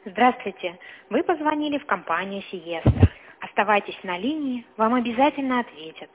Здравствуйте. Вы позвонили в компанию Сиеста. Оставайтесь на линии, вам обязательно ответят.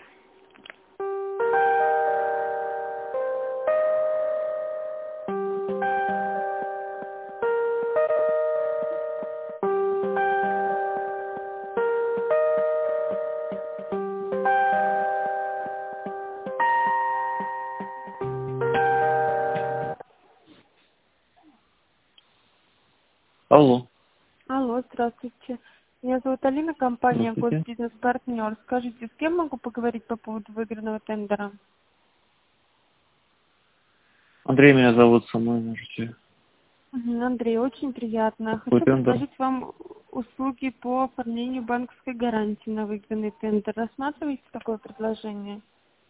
Алло. Алло, здравствуйте. Меня зовут Алина, компания Здравствуйте. Госбизнес-партнер. Скажите, с кем могу поговорить по поводу выигранного тендера? Андрей меня зовут, со мной можете. Андрей, очень приятно. Какой Хочу тендер? предложить вам услуги по оформлению банковской гарантии на выигранный тендер. Рассматриваете такое предложение?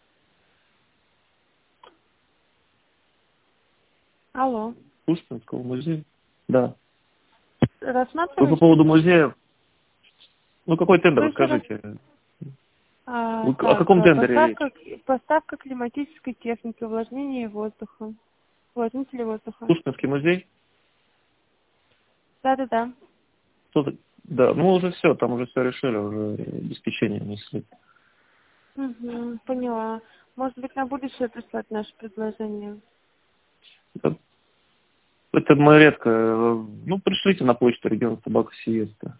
Алло. Пушкинского музея? Да. Вы по Рассматриваете? поводу музея? Ну, какой тендер, Вы еще раз... расскажите. Вы о Так, каком тендере речь? поставка климатической техники, увлажнение воздуха. Увлажнители воздуха. Пушкинский музей? Да-да-да. Да, ну уже все, там уже все решили, уже обеспечение внесли. Поняла. Может быть, на будущее прислать наше предложение? Это мы редко. Ну, пришлите на почту регион собака Сиеста.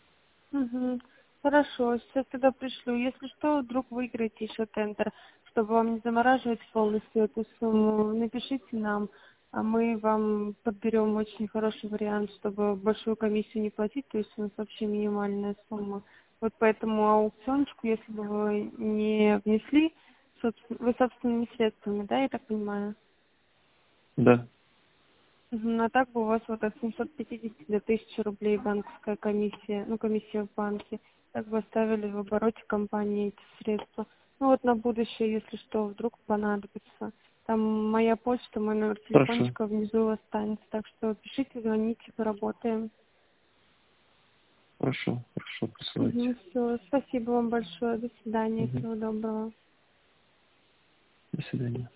Хорошо, сейчас тогда пришлю. Если что, вдруг выиграете еще тендер, чтобы вам не замораживать полностью эту сумму, напишите нам, а мы вам подберем очень хороший вариант, чтобы большую комиссию не платить, то есть у нас вообще минимальная сумма. Вот поэтому аукциончику, если бы вы не внесли, вы собственными средствами, да, я так понимаю? Да. А так бы у вас вот от 750 до 1000 рублей банковская комиссия, ну, комиссия в банке. Так бы оставили в обороте компании эти средства. Ну, вот на будущее, если что, вдруг понадобится. Там моя почта, мой номер Хорошо. телефончика внизу останется. Так что пишите, звоните, поработаем. Хорошо, присылайте. Все, спасибо вам большое. До свидания, Мгм. всего доброго. До свидания.